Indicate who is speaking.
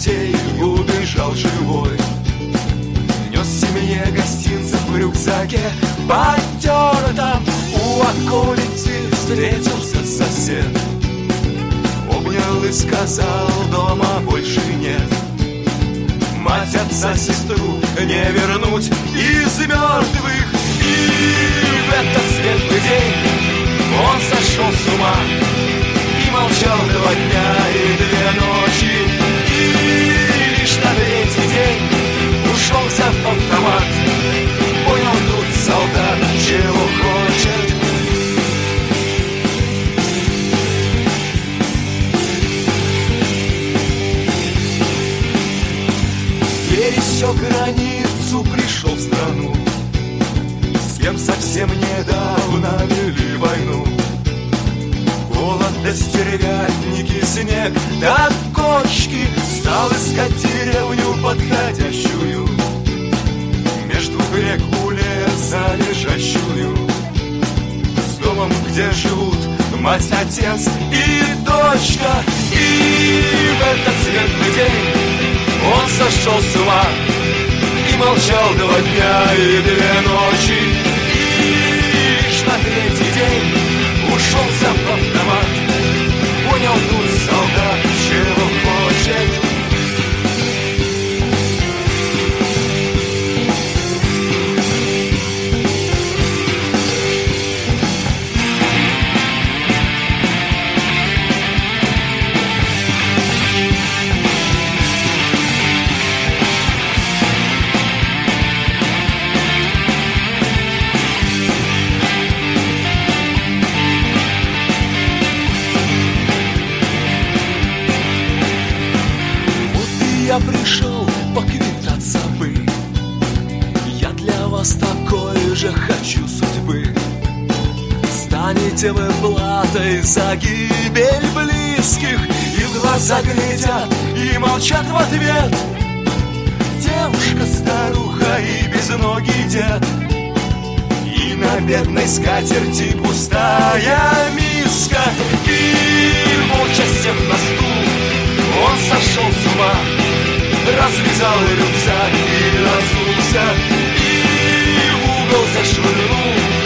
Speaker 1: детей убежал живой. Нес семье гостинцев в рюкзаке потертом. У околицы встретился сосед, обнял и сказал: дома больше нет. Мать, отца, сестру не вернуть из мертвых. И в этот светлый день он сошел с ума и молчал 2 дня и 2 ночи. И лишь на 3-й день ушел, взяв автомат. Понял тут солдат, чего хочет. Пересек границу, пришел в страну, с кем совсем недавно вели войну. Голод да стервятники, снег да кочки. Стал искать деревню подходящую между рек у леса лежащую, с домом, где живут мать, отец и дочка. И в этот светлый день он сошел с ума и молчал 2 дня и 2 ночи. И лишь на 3-й день ушел, взяв автомат. Понял тут солдат, чего хочет. Я пришел поквитаться бы, я для вас такой же хочу судьбы. Станете вы платой за гибель близких, и в глаза глядят и молчат в ответ. Девушка, старуха и безногий дед, и на бедной скатерти пустая миска. И молча сев на стул, он сошел с ума, развязал рюкзак и разулся, и в угол зашвырнул